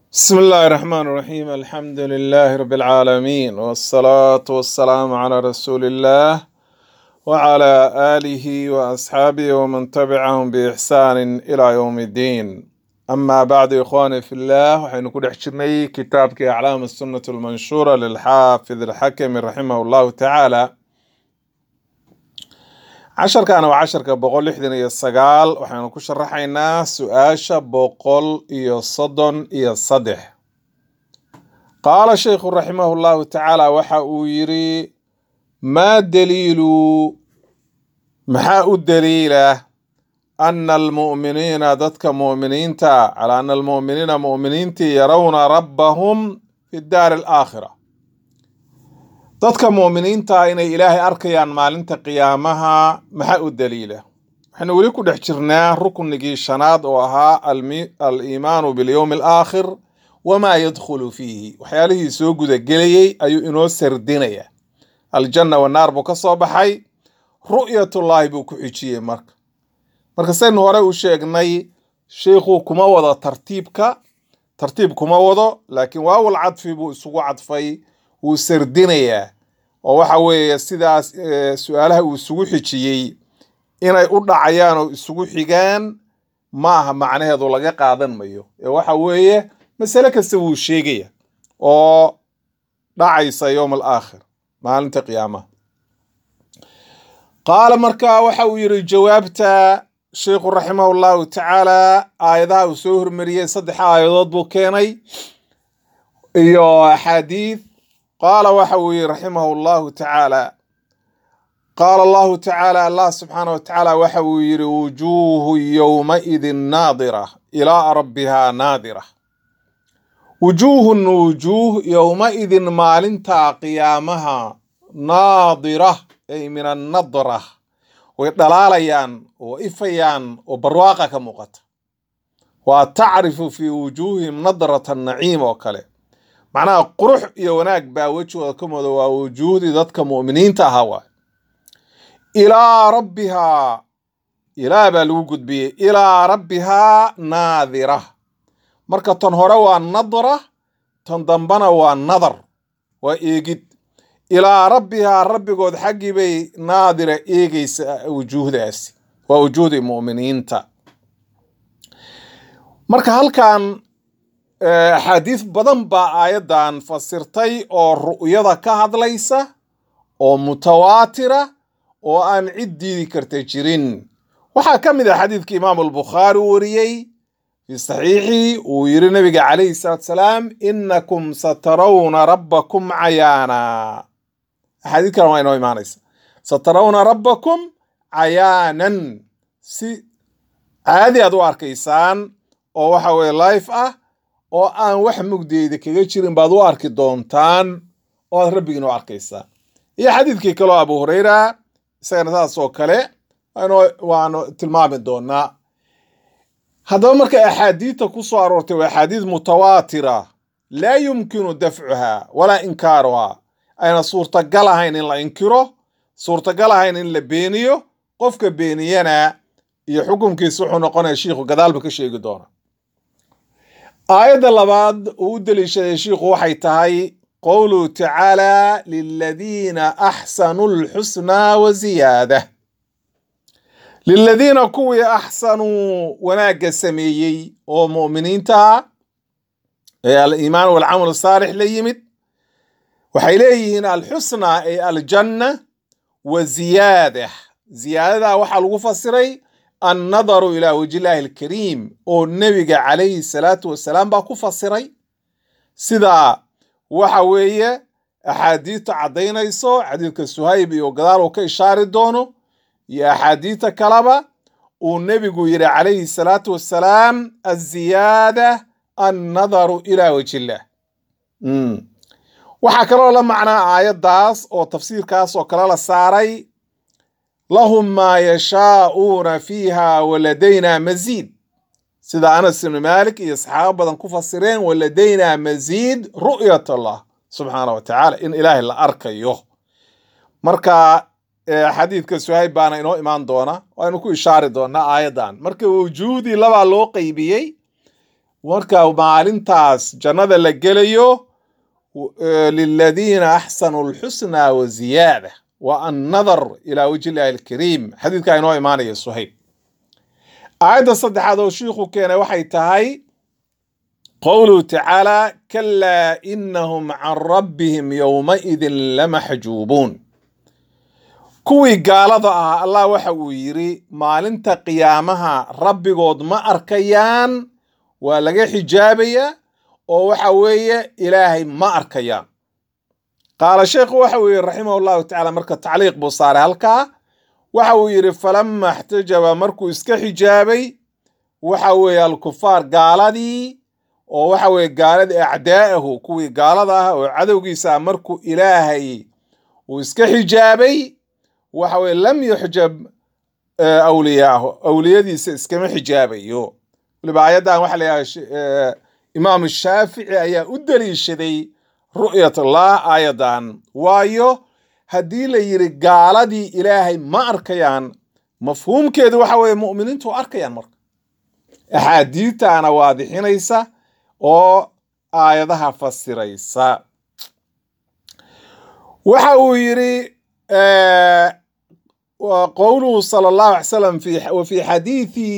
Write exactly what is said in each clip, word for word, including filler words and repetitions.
بسم الله الرحمن الرحيم الحمد لله رب العالمين والصلاة والسلام على رسول الله وعلى آله وأصحابه ومن تبعهم بإحسان إلى يوم الدين أما بعد إخواني في الله وحين نكون حشرني كتاب أعلام السنة المنشورة للحافظ الحكم رحمه الله تعالى عشر كان وعشر كبقول لحدنا يا السقال وحين نكون شرحينا سؤاشة بقول يا الصدن يا الصدح قال الشيخ رحمه الله تعالى وحا يري ما دليل محاء الدليل أن المؤمنين ذاتك مؤمنين تا على أن المؤمنين مؤمنين تي يرون ربهم في الدار الآخرة ذاتك مؤمنين تا إن إلهي أركيان مالنت قيامها محاء الدليل احنا وليكو دحجرناه ركن نجي شناد وها المي... الإيمان باليوم الآخر وما يدخل فيه وحياله سوق ذا جليي أيو إنو سردينيا الجنة والنار بو كصوبحي رؤية الله بو كحيشيه مرك مرك سين هوري وشيغني شيخو كما وضا ترتيبك ترتيب كما وضا لكن واو العطف بو سوق عطفي وسردينيا وwaxa weeye sidaas su'aalaha uu isugu xijiyay inay u dhacayaan oo isugu xigaan maaha macnaheedu laga qaadan mayo ee waxa weeye mas'ala kasta uu sheegaya oo dhacaysa yawm al-aakhir maalinta qiyaamaha qaala marka waxa uu yiri jawaabta sheekhu rahimahullahu ta'ala aayadaha uu soo hormariyay saddex aayadood buu keenay iyo xadiis قال وحوي رحمه الله تعالى قال الله تعالى الله سبحانه وتعالى وحوي وجوه يومئذ ناظرة إلى ربها ناظرة وجوه وجوه يومئذ مالنتا قيامها ناظرة أي من النظرة ويطلاليان وإفيان وبرواقة كمقت وتعرف في وجوههم نظرة النعيم وكله معناها قروح iyo wanaag baa wajhooda ka muuqda waa wujuudi dadka muuminiinta ah waa ila rabbiha ila baa lagu gudbiyay ila rabbiha naadira marka tan hore waa nadra tan dambana waa nadar waa eegid ila rabbiha rabbigood xaqi bay naadira eegaysa wujuuhdaas waa wujuudi muuminiinta marka halkan حديث بدن با آيادان فسرتي او رؤيدا كهدليسا او متواترة او ان عدي كرتي جيرين waxaa kamid ah xadiidka Imam al-Bukhari wariyay fi sahihi oo yiri nabiga calayhi salaatu salaam innakum satarawna rabbakum ayana xadiidkan waa inoo imaanaysa satarawna rabbakum ayanan si caadi aad u arkaysaan oo waxa weeye live ah oo aan wax mugdeeda kaga jirin baad u arki doontaan oo rabbigiina u arkaysaa iyo xadiidkii kale Abu Hurayra isagana taas oo kale aynu waanu tilmaami doonaa hadaba marka axaadiita ku soo aroortay waa xadiid mutawaatira la yumkinu daf'uha wala inkaruha ayna suurtagal ahayn in la inkiro suurtagal ahayn in la beeniyo qofka beeniyana iyo xukunkiisu wuxuu noqonayaa sheekhu gadaalba ka sheegi doona آية اللباد ودليش الشيخ وحي تهي قوله تعالى للذين أحسنوا الحسنى وزيادة للذين كوي أحسنوا وناق السميي ومؤمنين تا الإيمان والعمل الصالح ليمت وحيليه الحسنى أي الجنة وزيادة زيادة وحل وفسري النظر إلى وجه الله الكريم والنبي عليه الصلاة والسلام باكو فسري سيدا وحوية أحاديث عدينا يسو حديث السهيبي وقدار وكي شاري دونه يا أحاديث كلابة والنبي يقول عليه الصلاة والسلام الزيادة النظر إلى وجه الله مم. وحكروا لما معنى آيات داس أو تفسير كاس وكلالا ساري لهم ما يشاءون فيها ولدينا مزيد سيدا أنس بن مالك يصحاب بدن كفسرين ولدينا مزيد رؤية الله سبحانه وتعالى إن إله إلا أركيه مركا حديث كسوهيب بانا إنو إيمان دونا وإنو كو إشارة دونا آيدان مركا وجودي لبا لو قيبيي marka maalintaas jannada la gelayo liladiina axsanuu lxusna wa ziyaada wa annadar ilaa wajhi illaahi alkariim xadiidkaa inoo imaanaya suhayb. aayadda saddexaad oo shiikhu keenay waxay tahay qowluhu tacaala kalaa inahum can rabbihim yowmaidin lamaxjuubuun. kuwii gaalada ah allah waxa uu yidhi maalinta qiyaamaha rabbigood ma arkayaan, waa laga xijaabayaa oo waxa weeye ilaahay ma arkayaan. qaala sheekhu waxa uu yidhi raximah llahu tacaala, marka tacliiq buu saaray halkaa, waxa uu yidhi falama اxtajaba markuu iska xijaabay waxa weeye alkufaar gaaladii oo waxa weeye gaaladii acdaa'ahu kuwii gaalada ah oo cadowgiisa markuu ilaahay uu iska xijaabay waxa weye lam yuxjab awliyaahu awliyadiisa iskama xijaabayo. waliba aayaddan waxa la yidhaha imaam shaafici ayaa u daliishaday ru'yatullah aayaddan, waayo haddii la yidhi gaaladii ilaahay ma arkayaan mafhuumkeedu waxa weeye mu'miniintu arkayaan. marka axaadiitaana waadixinaysa oo aayadaha fasiraysa. waxa uu yidhi qowluhu sala allahu alay salam wa fi xadiidi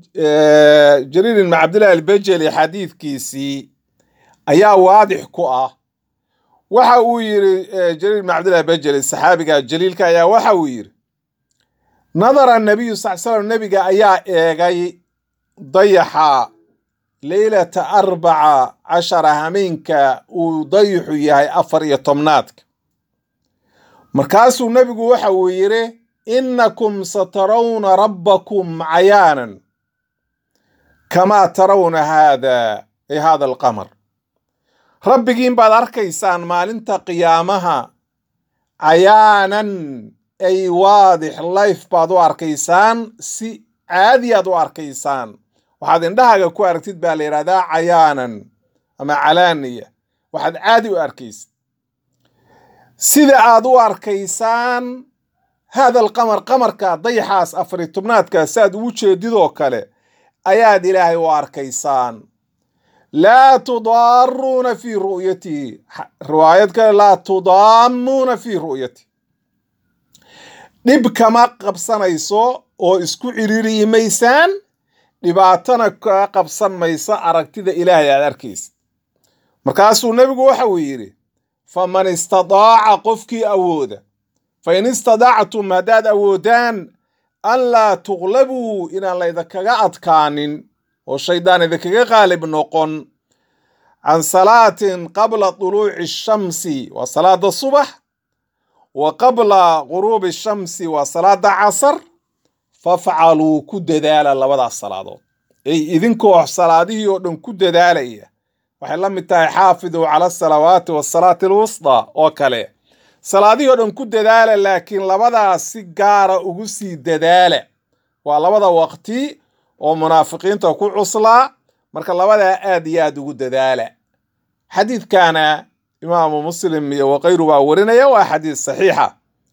jariir ibn cabdillahi albajali xadiidkiisii ayaa waadix ku ah. waxa uu yidhi jariir ibn cabdillahi albajali saxaabiga jaliilka ayaa waxa uu yidhi nadara nabiyu sal slam nabiga ayaa eegay dayaxa leylata arbaca cashara hameenka uu dayixu yahay afar iyo tobnaadka. markaasuu nebigu waxa uu yidhi inakum satarawna rabbakum cayaanan kamaa tarawna haada ay hada alqamar. rabbigiin baad arkaysaan maalinta qiyaamaha cayaanan ay waadix layf baad u arkaysaan, si caadi aad u arkaysaan. waxaad indhahaaga ku aragtid baa la yidhahdaa cayaanan ama calaaniya, waxaad caadi u arkaysid sida aad u arkaysaan hada alqamar qamarka dayaxaas afari tobnaadka saaad ugu jeedidoo kale ayaad ilaahay u arkaysaan. laa tudaaruuna fii ru'yatihi, riwaayad kale laa tudaamuuna fii ru'yatihi, dhib kama qabsanayso oo isku ciriiriyi maysaan, dhibaatana ka qabsan maysa aragtida ilaahay aad arkaysa. markaasuu nebigu waxa uu yidhi faman istadaaca qofkii awooda, fain istadaactum haddaad awoodaan an laa tuqlabuu inaan laydinkaga adkaanin oo shaydaan idinkaga qaalib noqon can salaatin qabla duluuci shamsi waa salaada subax wa qabla guruubi shamsi waa salaada casar, fafcaluu ku dadaala labadaas salaadood. ay idinkoo salaadihii oo dhan ku dadaalaya, waxay la mid tahay xaafiduu cala asalawaati wasalaati alwusطaa oo kale. salaadihii oo dhan ku dadaala, laakiin labadaas si gaara ugu sii dadaala. waa labada waqti oo munaafiqiinta ku cuslaa, marka labadaa aad iyo aad ugu dadaala. xadiidkana imaamu muslim iyo wakayru baa warinaya, waa xadiid saxiixa.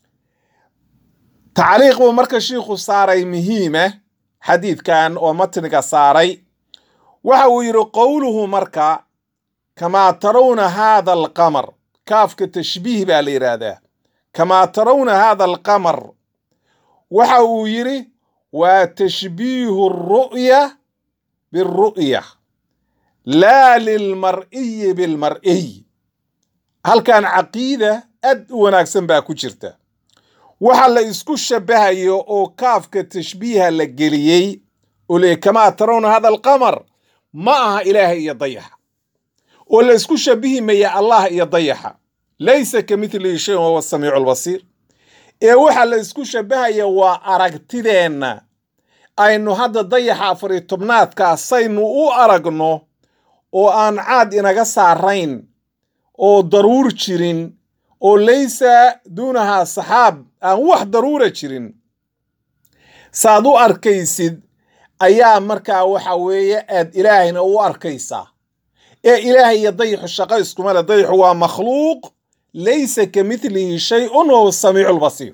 tacliiq buu marka shiikhu saaray muhiima xadiidkan oo matniga saaray. waxa uu yidhi qowluhu marka kamaa tarawna haada alqamar, kaafka tashbiih baa la yidhaahdaa. kamaa tarawna haada alqamar waxa uu yidhi waa tashbiihu ru'ya biru'ya laa lilmar'iyi bilmar'iy. halkan caqiida aad u wanaagsan baa ku jirta. waxa la isku shabahayo oo kaafka tashbiiha la geliyey oo le kamaa tarawna hada alqamar ma aha ilaaha iyo dayaxa, oo la isku shabihi maya allah iyo dayaxa. laysa kamithlihi shay wa huwa samiicu albasiir. ee waxa la isku shabahaya waa aragtideenna aynu hadda dayaxa afar iyo tobnaadkaa saynu u aragno oo aan caad inaga saarayn oo daruur jirin oo laysa duunahaa saxaab aan wax daruura jirin saad u arkaysid ayaa markaa waxa weeye aad ilaahayna u arkaysaa. ee ilaahay iyo dayaxu shaqo iskuma le. dayaxu waa makhluuq laysa kamithlihi shay-un wa huwa samiicu lbasiir.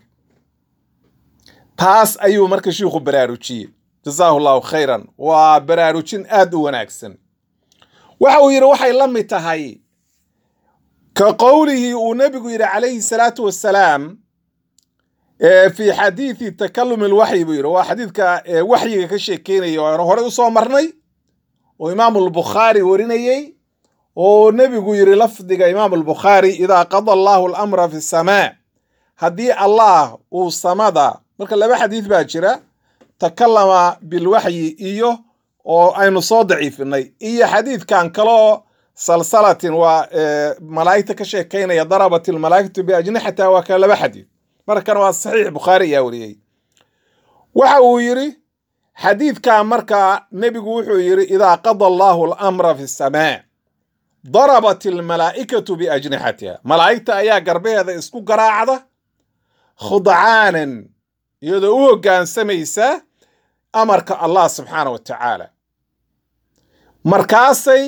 taas ayuu marka shiikhu baraarujiyey, jazaahu llahu khayran. waa baraarujin aad u wanaagsan. waxa uu yidhi waxay la mid tahay ka qowlihii uu nebigu yidhi calayhi salaatu wassalaam fi xadiidi takalum alwaxyi buu yidhi waa xadiidka waxyiga ka sheekeynaya oo hore usoo marnay oo imaamu albukhaari warinayey oo nebigu yidhi lafdiga imaamu albukhaari idaa qada allahu alamra fi samaa haddii allah uu samada marka laba xadiid baa jira takallama bilwaxyi iyo oo aynu soo daciifinay iyo xadiidkan kaloo salsalatin waa malaa'igta ka sheekaynaya darabat almalaa'ikatu biajnixata waa ka laba xadiid markan waa saxiix bukhaari ayaa wariyey waxa uu yidhi xadiidkan marka nebigu wuxuu yidhi idaa qada allahu alamra fi samaa darabat almalaa'ikatu biajnixatiha malaa'igta ayaa garbaheeda isku garaacda khudcaanan iyadoo u hoggaansamaysa amarka allah subxaana wa tacaala markaasay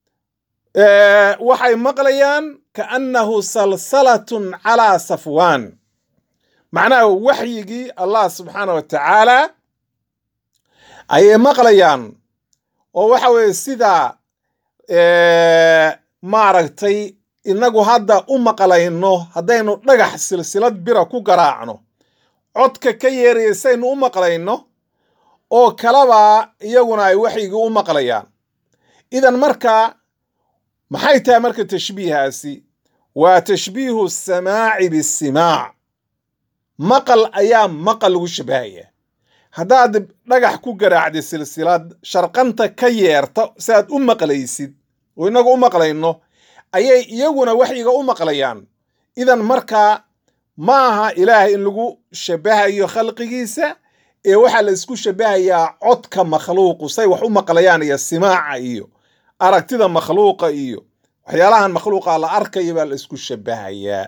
waxay maqlayaan kaannahu salsalatun calaa safwaan macnaha waxyigii allah subxaana wa tacaala ayay maqlayaan oo waxa weeye sidaa maaragtay inagu hadda u maqlayno haddaynu dhagax silsilad bira ku garaacno codka ka yeeraya saynu u maqlayno oo kalaba iyaguna ay waxyigii u maqlayaan idan marka maxay tahay marka tashbiihaasi waa tashbiihu samaaci bisimaac maqal ayaa maqal lagu shabahaya haddaad dhagax ku garaacdi silsilad sharqanta ka yeerta si aad u maqlaysid oo inagu u maqlayno ayay iyaguna waxyiga u maqlayaan idan marka ma aha ilaahay in lagu shabahayo khalqigiisa ee waxaa la isku shabahayaa codka makhluuqu say wax u maqlayaan iyo simaaca iyo aragtida makhluuqa iyo waxyaalahan makhluuqa la arkayo baa la isku shabahayaa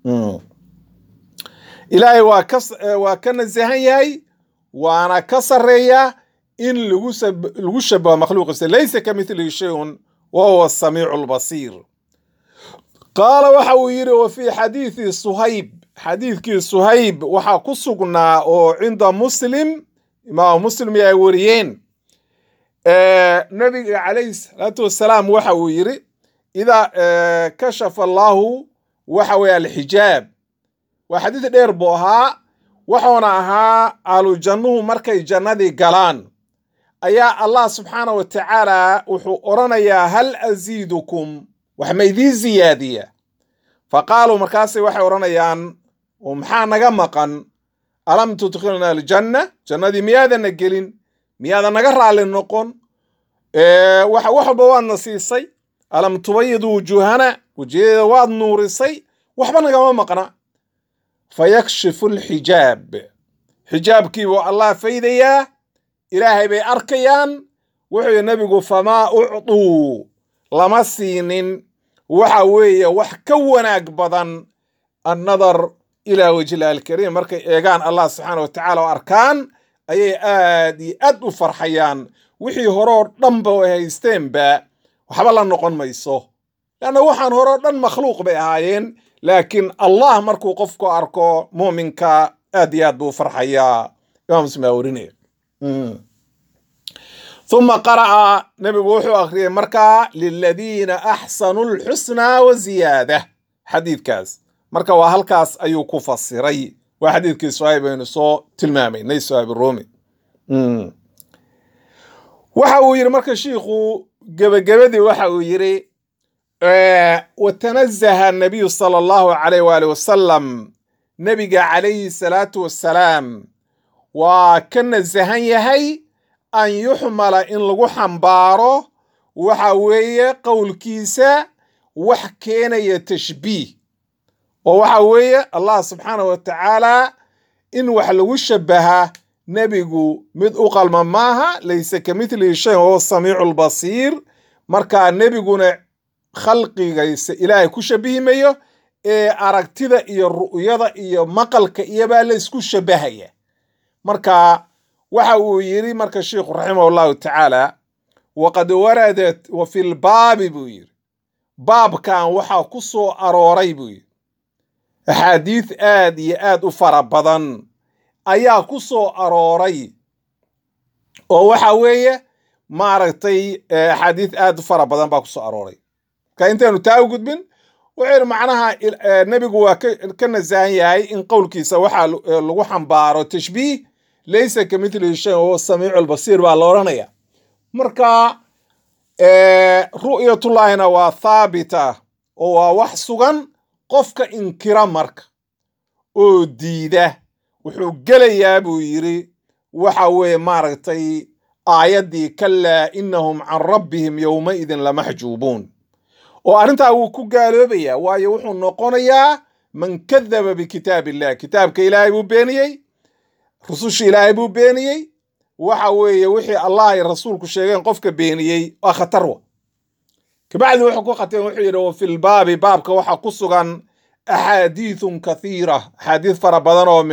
ilaahay waa ka waa ka nasahan yahay waana ka sareeyaa in lagu lagu shabaho makhluuqiisa laysa kamithlihi shay'un wa huwa as-samii'u al-basiir qaala waxa uu yidhi wa fii xadiidi suhayb xadiidkii suhayb waxaa ku sugnaa oo cinda muslim imaamu muslim ay wariyeen nabiga calayhi salaatu wassalaam waxa uu yidhi idaa kashafa allaahu waxa weeye alxijaab waa xadiid dheer buu ahaa wuxuuna ahaa ahlu jannuhu markay jannadii galaan ayaa allah subxaana wa tacaala wuxuu odhanayaa hal asiidukum wax ma idiin ziyaadiya faqaaluu markaasay waxay odhanayaan maxaa naga maqan alam tudkhilna aljanna jannadii miyaadana gelin miyaadan naga raalli noqon wax walba waadna siisay alam tubayid wujuuhana wajiyadeeda waad nuurisay waxba nagama maqna fayakshifu alxijaab xijaabkii buu allah faydayaa ilaahay bay arkayaan wuxuu yidhi nabigu famaa ucduu lama siinin waxa weeye wax ka wanaag badan annadar ilaa wajhillahi alkariim markay eegaan allah subxaana wa tacaala oo arkaan ayay aad iyo aad u farxayaan wixii horoo dhanba ay haysteenba waxba la noqon mayso lanna waxaan horoo dhan makhluuq bay ahaayeen laakiin allah markuu qofku arko muuminka aad iyo aad buu farxayaa imaam muslim baa warinaya uma qara'a nebigu wuxuu akhriyey markaa liladiina axsanu lxusnaa wa ziyaada xadiidkaas marka waa halkaas ayuu ku fasiray waa xadiidkii suhayb aynu soo tilmaamaynay suhayb rumi waxa uu yidhi marka shiikhu gebagabadii waxa uu yidhi watanazaha nabiyu sala allahu calayh waali wasalam nebiga calayhi salaatu wassalaam waa ka nasahan yahay an yuxmala in lagu xambaaro waxa weeye qowlkiisa wax keenaya tashbiih oo waxa weeye allah subxaana wa tacaala in wax lagu shabaha nebigu mid u qalma maaha laysa kamithlihi shay wahuwa samiicu lbasiir markaa nebiguna khalqigaysa ilaahay ku shabihimayo ee aragtida iyo ru'yada iyo maqalka iyobaa la isku shabahaya marka waxa uu yidhi marka sheikhu raximah llahu tacaala waqad waradat wa fi lbaabi buu yidhi baabkan waxaa ku soo arooray buu yidhi axaadiid aad iyo aad u fara badan ayaa ku soo arooray oo waxa weeye maaragtay axaadiis aad u fara badan baa ku soo arooray. marka intaynu taa u gudbin wuxuu yidhi macnaha nebigu waa ka nasahan yahay in qowlkiisa waxaa lagu xambaaro tashbiih, laysa ka mitlihi shay wahuwa samiicu albasiir baa la odhanaya. marka ru'yatullaahina waa thaabita oo waa wax sugan. qofka inkira marka oo diida wuxuu gelayaa buu yidhi waxa weeye maaragtay aayaddii kalaa inahum can rabbihim yowmaidin lamaxjuubuun, oo arrintaa wuu ku gaaloobayaa, waayo wuxuu noqonayaa man kadaba bikitaab illah, kitaabka ilaahay buu beeniyey, rususha ilaahay buu beeniyey. waxa weeye wixii allah ay rasuulku sheegeen qofka beeniyey waa khatarwa. kabacdi wuxuu ku khateen wuxuu yidhi wa fil baabi, baabka waxaa ku sugan axaadiithun kathiira, axaadiis fara badan oo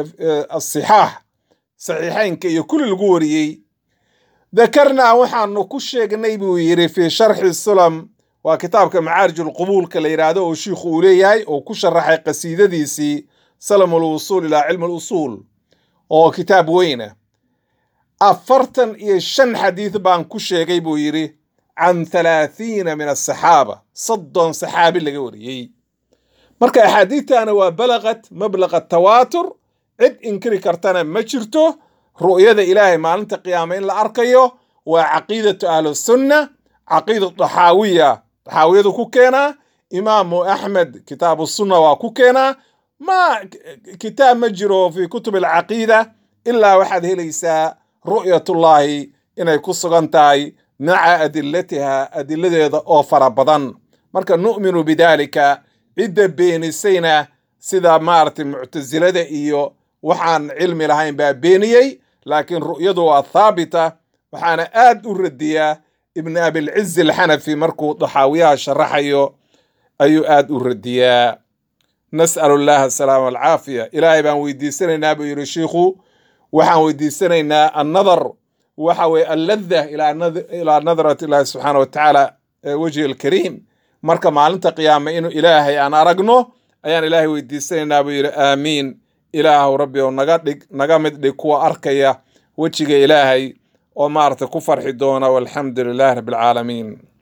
asixaax saxiixaynka iyo kulli lagu wariyey. dakarnaa waxaanu ku sheegnay buu yidhi fii sharxi sulam, waa kitaabka macaarij ulqubuulka la yidhaahdo oo shiikhu uu leeyahay oo ku sharaxay qasiidadiisii salam ulwusuul ilaa cilmi alusuul oo kitaab weyna. afartan iyo shan xadiis baan ku sheegay buu yidhi can halaathiina min asaxaaba, soddon saxaabi laga wariyey. marka axaadiidtana waa balaqat mablaqa tawaatur, cid inkiri kartana ma jirto. ru'yada ilaahay maalinta qiyaama in la arkayo waa caqiidatu ahlusunna, caqiida daxaawiya, daxaawiyadu ku keenaa, imaamu axmed kitaabu sunna waa ku keenaa. ma kitaab ma jiro fi kutub alcaqiida ilaa waxaad helaysaa ru'yatullaahi inay ku sugan tahay maca adilatiha, adiladeeda oo fara badan. marka nu'minu bidaalika, cidda beenisayna sida maaragtay muctasilada iyo waxaan cilmi lahayn baa beeniyey, laakiin ru'yadu waa thaabita. waxaana aad u radiyaa ibn abilciz alxanafi markuu daxaawiyaha sharaxayo ayuu aad u radiyaa. nas'alu llaha asalaama walcaafiya. ilaahay baan weydiisanaynaa buu yidhi shiikhu, waxaan weydiisanaynaa annadar, waxa weye alladha ilaa nadrat illaahi subxaana watacaala wajhi alkariim. marka maalinta qiyaama inuu ilaahay aan aragno ayaan ilaahay weydiisanaynaa buu yidhi. aamiin. ilaahu rabbi oo naga dhig naga mid dhig kuwa arkaya wejiga ilaahay oo maaragtay ku farxi doona. walxamdu lilahi rabbi alcaalamiin.